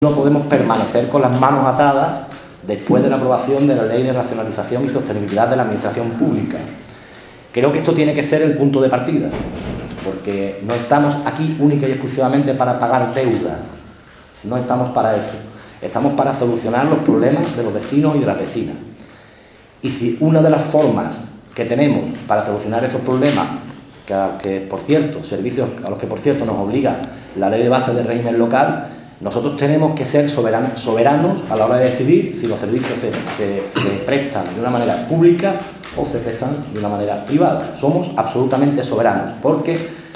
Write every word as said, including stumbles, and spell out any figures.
No podemos permanecer con las manos atadas después de la aprobación de la Ley de Racionalización y Sostenibilidad de la Administración Pública. Creo que esto tiene que ser el punto de partida, porque no estamos aquí única y exclusivamente para pagar deuda, no estamos para eso, estamos para solucionar los problemas de los vecinos y de las vecinas. Y si una de las formas que tenemos para solucionar esos problemas, que, que por cierto, servicios a los que por cierto nos obliga la Ley de Base de Régimen Local, nosotros tenemos que ser soberanos, soberanos a la hora de decidir si los servicios se, se, se prestan de una manera pública o se prestan de una manera privada. Somos absolutamente soberanos, porque